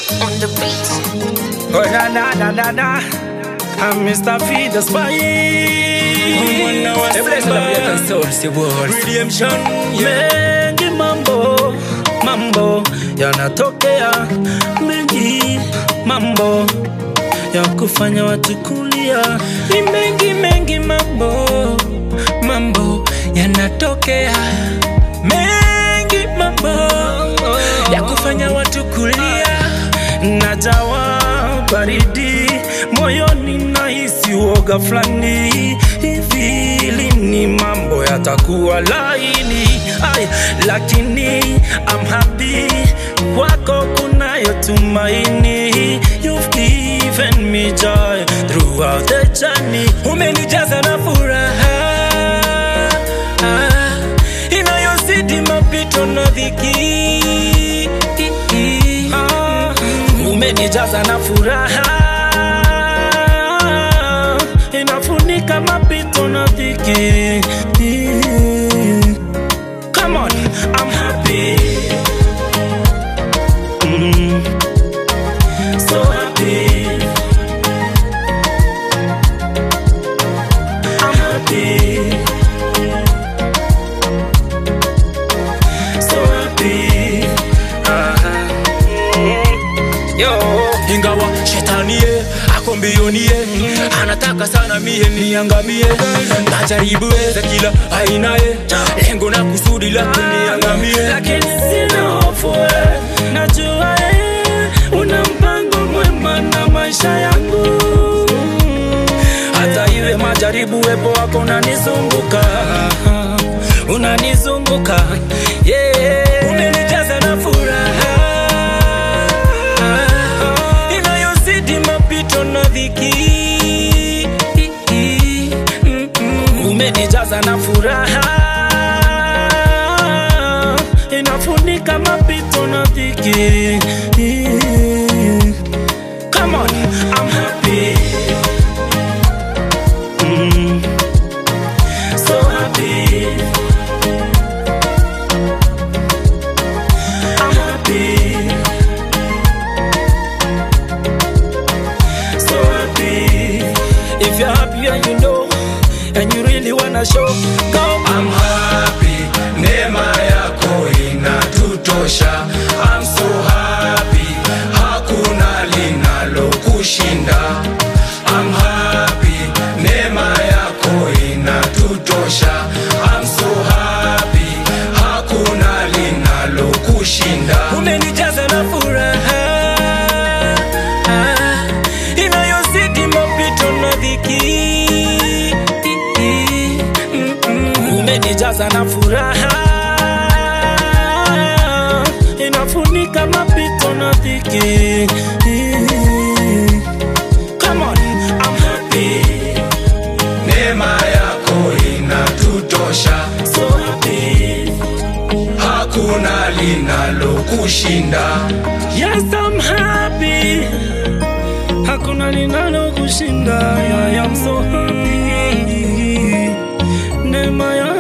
on the beat. Oh na na na na na, I'm Mr. Feed the Spy. Redemption, mengi mambo yanatokea, mengi mambo ya kufanya watu kulia. Ni mengi mambo yanatokea, mengi mambo ya kufanya watu kulia. Najawa baridi moyoni, nahisi woga flani. Hivi lini mambo yatakuwa laini? Lakini I'm happy, kwako kunayo tumaini. You've given me joy throughout the journey. Umenijaza na furaha inayozidi mapito na dhiki. Umenijaza na furaha inafunika mapito na dhiki. Come on, I'm happy, so happy. I'm happy, so happy. Yo, ingawa shetani akombioni anataka sana mie niangamie, najaribu za kila aina lengo na kusudi la kuniangamie. Lakini sina hofu, najua una mpango mwema na maisha yangu. Hata iwe majaribu, wepo wako unanizunguka, yeah. Umenijaza na furaha inayozidi mapito na dhiki. Umenijaza na furaha inafunika mapito na dhiki. Come on, I'm happy, so happy. I'm happy, so happy. If you're happy and you know, and you really wanna show, go. I'm happy, neema yako inatutosha. I'm so happy, hakuna linalo kushinda. I'm happy, neema yako inatutosha. I'm so happy, hakuna linalo kushinda. Umenijaza na furaha inayozidi mapito na dhiki. Umenijaza na furaha inafunika mapito na dhiki. Come on, I'm happy, neema yako inatutosha. so happy. Hakuna linalo kushinda. Yes, I'm happy, hakuna linalo kushinda. I am so happy, neema